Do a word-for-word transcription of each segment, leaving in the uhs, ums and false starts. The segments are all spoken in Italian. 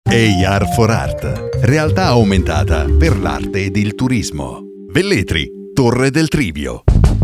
A R for Art, realtà aumentata per l'arte ed il turismo. Velletri, Torre del Trivio.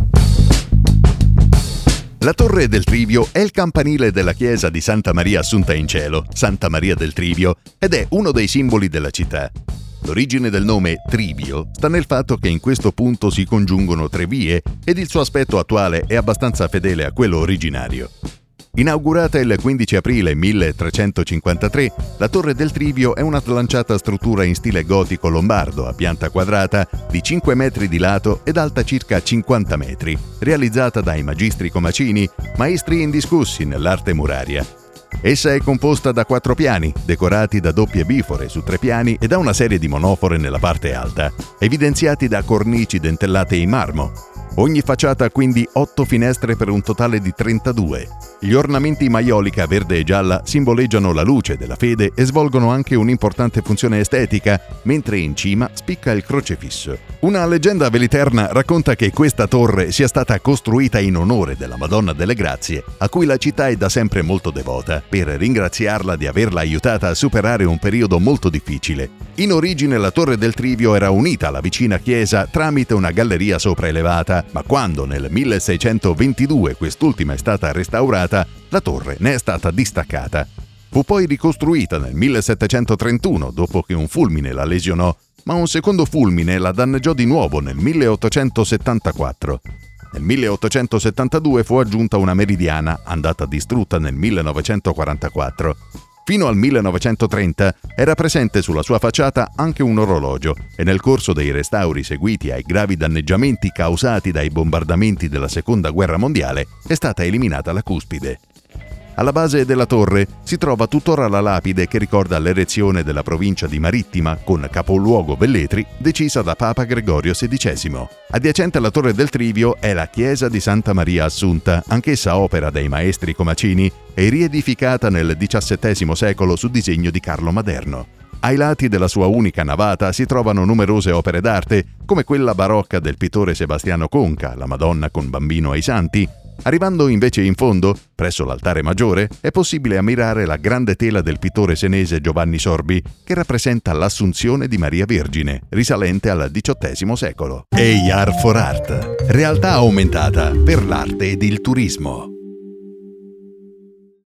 La Torre del Trivio è il campanile della chiesa di Santa Maria Assunta in Cielo, Santa Maria del Trivio, ed è uno dei simboli della città. L'origine del nome Trivio sta nel fatto che in questo punto si congiungono tre vie ed il suo aspetto attuale è abbastanza fedele a quello originario. Inaugurata il quindici aprile milletrecentocinquantatré, la Torre del Trivio è una slanciata struttura in stile gotico lombardo a pianta quadrata di cinque metri di lato ed alta circa cinquanta metri, realizzata dai magistri comacini, maestri indiscussi nell'arte muraria. Essa è composta da quattro piani, decorati da doppie bifore su tre piani e da una serie di monofore nella parte alta, evidenziati da cornici dentellate in marmo. Ogni facciata ha quindi otto finestre per un totale di trentadue. Gli ornamenti in maiolica verde e gialla simboleggiano la luce della fede e svolgono anche un'importante funzione estetica, mentre in cima spicca il crocefisso. Una leggenda veliterna racconta che questa torre sia stata costruita in onore della Madonna delle Grazie, a cui la città è da sempre molto devota, per ringraziarla di averla aiutata a superare un periodo molto difficile. In origine la Torre del Trivio era unita alla vicina chiesa tramite una galleria sopraelevata, ma quando nel milleseicentoventidue quest'ultima è stata restaurata, la torre ne è stata distaccata. Fu poi ricostruita nel millesettecentotrentuno dopo che un fulmine la lesionò, ma un secondo fulmine la danneggiò di nuovo nel milleottocentosettantaquattro. Nel milleottocentosettantadue fu aggiunta una meridiana, andata distrutta nel millenovecentoquarantaquattro. Fino al millenovecentotrenta era presente sulla sua facciata anche un orologio e nel corso dei restauri seguiti ai gravi danneggiamenti causati dai bombardamenti della Seconda Guerra Mondiale è stata eliminata la cuspide. Alla base della torre si trova tuttora la lapide che ricorda l'erezione della provincia di Marittima con capoluogo Velletri, decisa da Papa Gregorio sedicesimo. Adiacente alla Torre del Trivio è la chiesa di Santa Maria Assunta, anch'essa opera dei maestri comacini e riedificata nel diciassettesimo secolo su disegno di Carlo Maderno. Ai lati della sua unica navata si trovano numerose opere d'arte, come quella barocca del pittore Sebastiano Conca, la Madonna con Bambino ai Santi. Arrivando invece in fondo, presso l'altare maggiore, è possibile ammirare la grande tela del pittore senese Giovanni Sorbi, che rappresenta l'Assunzione di Maria Vergine, risalente al diciottesimo secolo. A R for Art, realtà aumentata per l'arte ed il turismo.